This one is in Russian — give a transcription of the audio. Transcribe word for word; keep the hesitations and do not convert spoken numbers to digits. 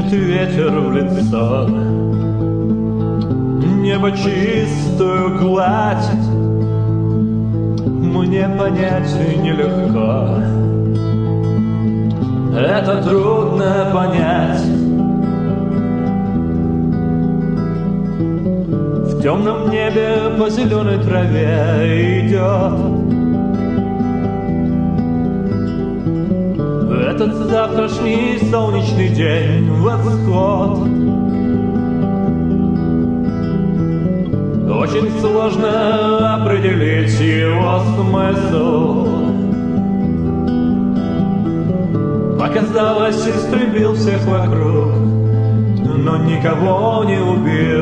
дышит ветер в лицо. Небо чистую гладь мне понять нелегко. Это трудно понять. В темном небе по зеленой траве идет этот завтрашний солнечный день, восход. Очень сложно определить его смысл. Показалось, истребил всех вокруг, но никого не убил.